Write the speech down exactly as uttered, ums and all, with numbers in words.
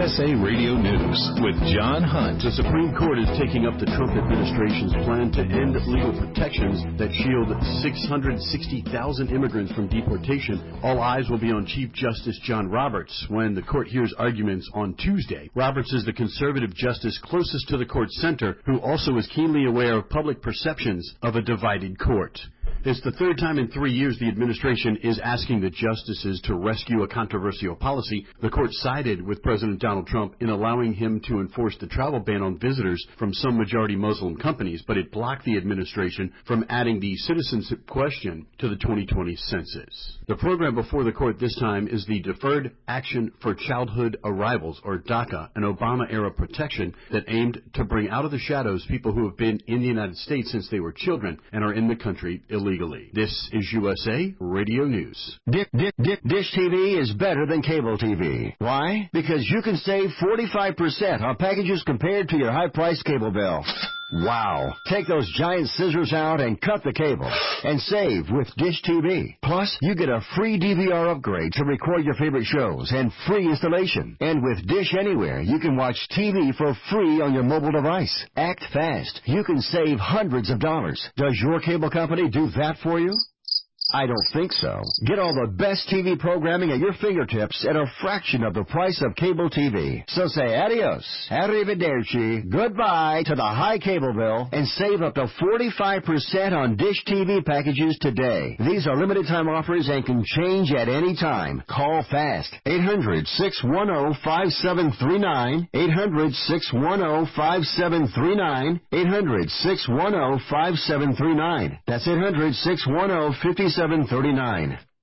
S A Radio News with John Hunt. The Supreme Court is taking up the Trump administration's plan to end legal protections that shield six hundred sixty thousand immigrants from deportation. All eyes will be on Chief Justice John Roberts when the court hears arguments on Tuesday. Roberts is the conservative justice closest to the court's center, who also is keenly aware of public perceptions of a divided court. It's the third time in three years the administration is asking the justices to rescue a controversial policy. The court sided with President Donald Trump in allowing him to enforce the travel ban on visitors from some majority Muslim companies, but it blocked the administration from adding the citizenship question to the twenty twenty census. The program before the court this time is the Deferred Action for Childhood Arrivals, or DACA, an Obama-era protection that aimed to bring out of the shadows people who have been in the United States since they were children and are in the country illegally. This is U S A Radio News. Dick, Dick, Dick, Dish T V is better than cable T V. Why? Because you can save forty-five percent on packages compared to your high-priced cable bill. Wow. Take those giant scissors out and cut the cable and save with Dish T V. Plus, you get a free D V R upgrade to record your favorite shows and free installation. And with Dish Anywhere, you can watch T V for free on your mobile device. Act fast. You can save hundreds of dollars. Does your cable company do that for you? I don't think so. Get all the best T V programming at your fingertips at a fraction of the price of cable T V. So say adios, arrivederci, goodbye to the high cable bill and save up to forty-five percent on Dish T V packages today. These are limited time offers and can change at any time. Call fast. eight hundred, six one zero, five seven three nine. eight hundred, six one zero, five seven three nine. eight hundred, six one zero, five seven three nine. That's eight hundred, six one zero, five seven three nine.